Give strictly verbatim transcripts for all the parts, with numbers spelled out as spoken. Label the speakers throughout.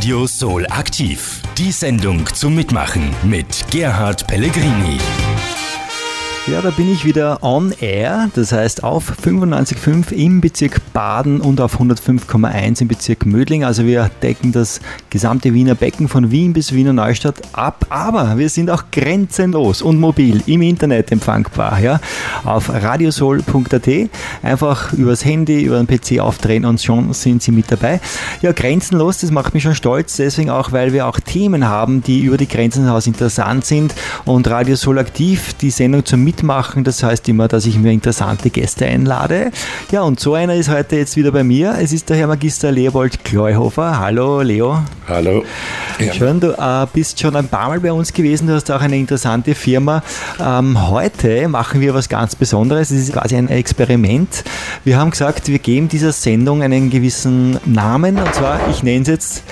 Speaker 1: Radio Soul aktiv. Die Sendung zum Mitmachen mit Gerhard Pellegrini.
Speaker 2: Ja, da bin ich wieder on air, das heißt auf fünfundneunzig Komma fünf im Bezirk Baden und auf hundertfünf Komma eins im Bezirk Mödling. Also wir decken das gesamte Wiener Becken von Wien bis Wiener Neustadt ab, aber wir sind auch grenzenlos und mobil im Internet empfangbar. Ja? Auf radiosoul punkt a t, einfach übers Handy, über den P C aufdrehen und schon sind Sie mit dabei. Ja, grenzenlos, das macht mich schon stolz, deswegen auch, weil wir auch Themen haben, die über die Grenzen hinaus interessant sind und Radio Soul aktiv, die Sendung zum Mitmachen, das heißt immer, dass ich mir interessante Gäste einlade. Ja, und so einer ist heute jetzt wieder bei mir. Es ist der Herr Magister Leopold Kleuhofer. Hallo, Leo.
Speaker 3: Hallo.
Speaker 2: Ja. Schön, du äh, bist schon ein paar Mal bei uns gewesen, du hast auch eine interessante Firma. Ähm, heute machen wir was ganz Besonderes, es ist quasi ein Experiment. Wir haben gesagt, wir geben dieser Sendung einen gewissen Namen, und zwar, ich nenne es jetzt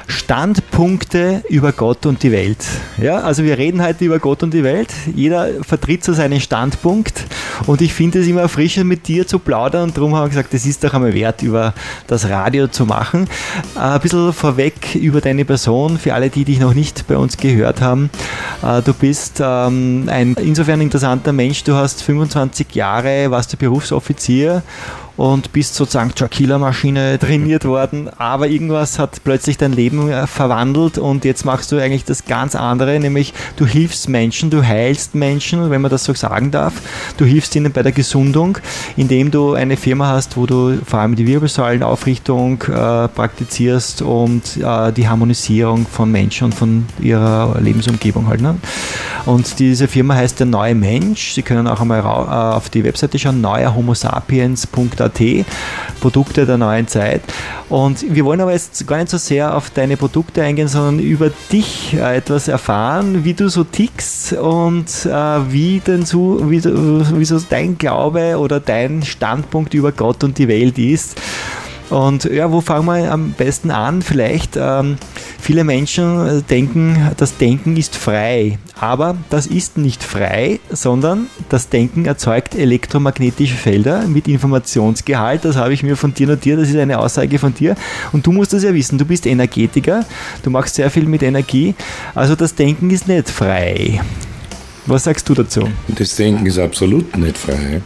Speaker 2: Standpunkte über Gott und die Welt. Ja, also wir reden heute über Gott und die Welt. Jeder vertritt so seinen Standpunkt und ich finde es immer erfrischend, mit dir zu plaudern, und darum haben wir gesagt, das ist doch einmal wert, über das Radio zu machen. Ein bisschen vorweg über deine Person, für alle, die dich noch nicht bei uns gehört haben. Du bist ein insofern interessanter Mensch, du hast fünfundzwanzig Jahre, warst du Berufsoffizier und bist sozusagen zur Killermaschine trainiert worden, aber irgendwas hat plötzlich dein Leben verwandelt und jetzt machst du eigentlich das ganz andere, nämlich du hilfst Menschen, du heilst Menschen, wenn man das so sagen darf. Du hilfst ihnen bei der Gesundung, indem du eine Firma hast, wo du vor allem die Wirbelsäulenaufrichtung äh, praktizierst und äh, die Harmonisierung von Menschen und von ihrer Lebensumgebung halt. Ne? Und diese Firma heißt der neue Mensch. Sie können auch einmal ra- äh, auf die Webseite schauen, neuer homo sapiens punkt a t, Produkte der neuen Zeit. Und wir wollen aber jetzt gar nicht so sehr auf deine Produkte eingehen, sondern über dich äh, etwas erfahren, wie du so tickst und äh, wie, denn so, wie, wie so dein Glaube oder dein Standpunkt über Gott und die Welt ist. Und ja, wo fangen wir am besten an? Vielleicht, ähm, viele Menschen denken, das Denken ist frei, aber das ist nicht frei, sondern das Denken erzeugt elektromagnetische Felder mit Informationsgehalt. Das habe ich mir von dir notiert, das ist eine Aussage von dir und du musst das ja wissen, du bist Energetiker, du machst sehr viel mit Energie, also das Denken ist nicht frei. Was sagst du dazu?
Speaker 3: Das Denken ist absolut nicht frei.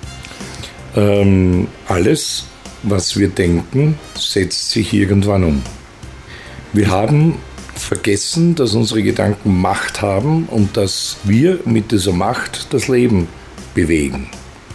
Speaker 3: Ähm, alles, was wir denken, setzt sich irgendwann um. Wir haben vergessen, dass unsere Gedanken Macht haben und dass wir mit dieser Macht das Leben bewegen.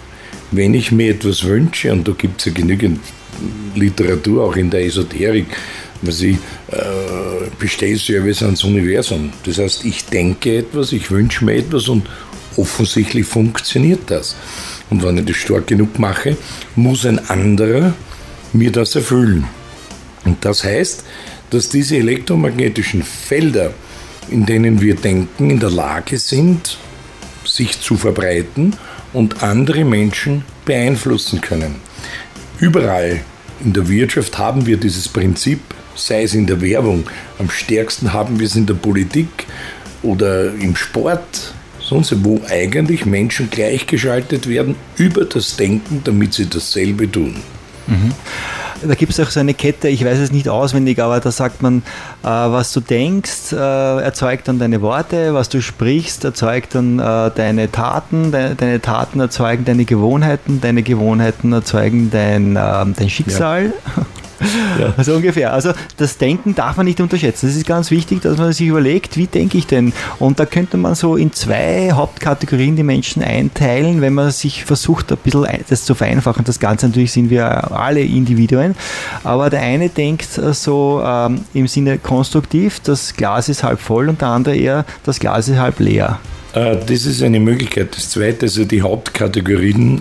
Speaker 3: Wenn ich mir etwas wünsche, und da gibt es ja genügend Literatur, auch in der Esoterik, was ich, äh, Bestellservice ans Universum. Das heißt, ich denke etwas, ich wünsche mir etwas und offensichtlich funktioniert das. Und wenn ich das stark genug mache, muss ein anderer mir das erfüllen. Und das heißt, dass diese elektromagnetischen Felder, in denen wir denken, in der Lage sind, sich zu verbreiten und andere Menschen beeinflussen können. Überall in der Wirtschaft haben wir dieses Prinzip, sei es in der Werbung, am stärksten haben wir es in der Politik oder im Sport, sonst wo eigentlich Menschen gleichgeschaltet werden über das Denken, damit sie dasselbe tun.
Speaker 2: Mhm. Da gibt es auch so eine Kette, ich weiß es nicht auswendig, aber da sagt man, äh, was du denkst, äh, erzeugt dann deine Worte, was du sprichst, erzeugt dann äh, deine Taten, de- deine Taten erzeugen deine Gewohnheiten, deine Gewohnheiten erzeugen dein, äh, dein Schicksal. Ja. Ja. Also ungefähr. Also das Denken darf man nicht unterschätzen. Es ist ganz wichtig, dass man sich überlegt, wie denke ich denn? Und da könnte man so in zwei Hauptkategorien die Menschen einteilen, wenn man sich versucht, ein bisschen das zu vereinfachen. Das Ganze natürlich sind wir alle Individuen. Aber der eine denkt so ähm, im Sinne konstruktiv, das Glas ist halb voll, und der andere eher, das Glas ist halb leer.
Speaker 3: Das ist eine Möglichkeit. Das zweite, also die Hauptkategorien,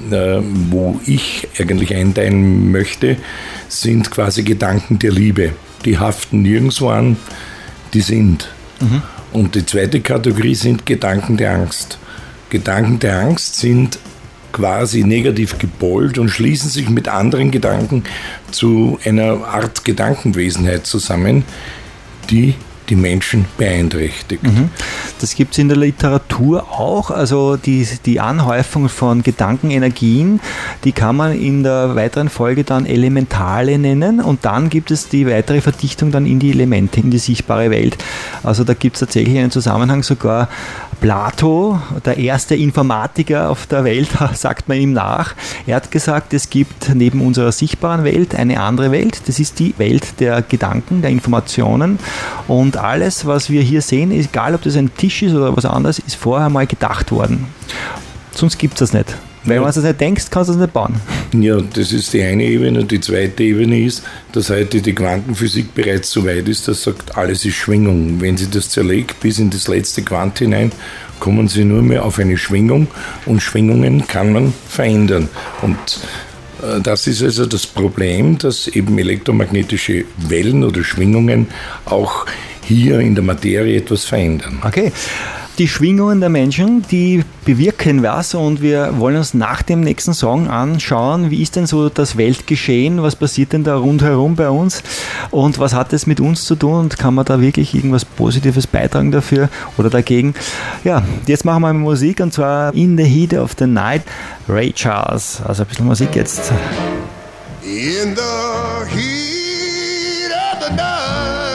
Speaker 3: wo ich eigentlich einteilen möchte, sind quasi Gedanken der Liebe. Die haften nirgendwo an, die sind. Mhm. Und die zweite Kategorie sind Gedanken der Angst. Gedanken der Angst sind quasi negativ gepolt und schließen sich mit anderen Gedanken zu einer Art Gedankenwesenheit zusammen, die die Menschen beeinträchtigt.
Speaker 2: Mhm. Das gibt es in der Literatur auch, also die, die Anhäufung von Gedankenenergien, die kann man in der weiteren Folge dann Elementale nennen und dann gibt es die weitere Verdichtung dann in die Elemente, in die sichtbare Welt. Also da gibt es tatsächlich einen Zusammenhang, sogar Plato, der erste Informatiker auf der Welt, sagt man ihm nach. Er hat gesagt, es gibt neben unserer sichtbaren Welt eine andere Welt. Das ist die Welt der Gedanken, der Informationen. Und alles, was wir hier sehen, egal ob das ein Tisch ist oder was anderes, ist vorher mal gedacht worden. Sonst gibt es das nicht. Wenn man es nicht denkt, kannst du es nicht bauen.
Speaker 3: Ja, das ist die eine Ebene. Die zweite Ebene ist, dass heute die Quantenphysik bereits so weit ist, dass sagt, alles ist Schwingung. Wenn sie das zerlegt bis in das letzte Quant hinein, kommen sie nur mehr auf eine Schwingung und Schwingungen kann man verändern. Und äh, das ist also das Problem, dass eben elektromagnetische Wellen oder Schwingungen auch hier in der Materie etwas verändern.
Speaker 2: Okay. Die Schwingungen der Menschen, die bewirken was und wir wollen uns nach dem nächsten Song anschauen, wie ist denn so das Weltgeschehen, was passiert denn da rundherum bei uns und was hat es mit uns zu tun und kann man da wirklich irgendwas Positives beitragen dafür oder dagegen? Ja, jetzt machen wir Musik und zwar In the Heat of the Night, Ray Charles, also ein bisschen Musik jetzt.
Speaker 4: In the heat of the night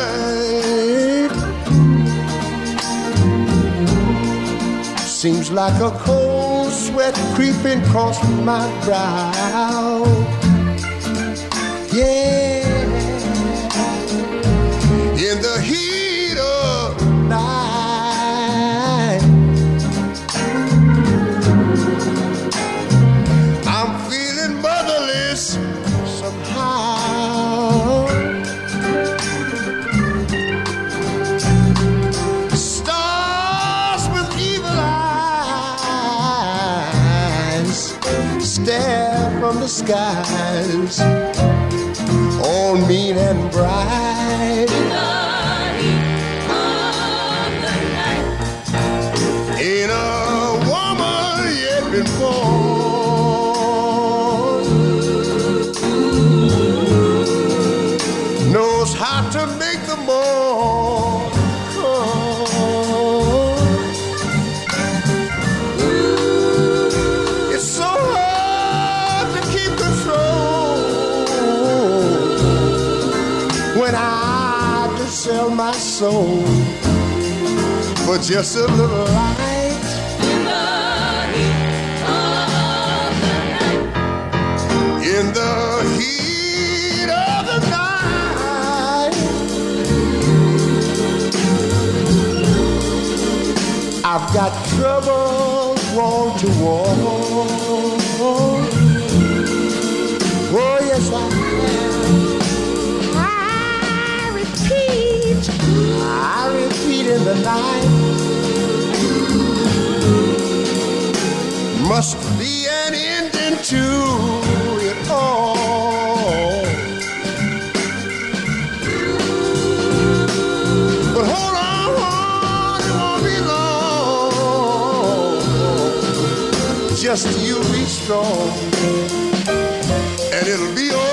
Speaker 4: seems like a cold sweat creeping across my brow. Yeah, in the heat of the night, I'm feeling motherless somehow. Stars with evil eyes stare from the skies, all mean and bright. In the heat of the night, ain't a woman yet been born knows how to make the morn come. It's so hard to keep control when I just sell my soul for just a little light. In the heat of the night, in the heat of the night, I've got trouble wall to wall. Oh yes I have. I repeat, I repeat in the night. Must be an ending to it all. But hold on, it won't be long. Just you be strong, and it'll be all.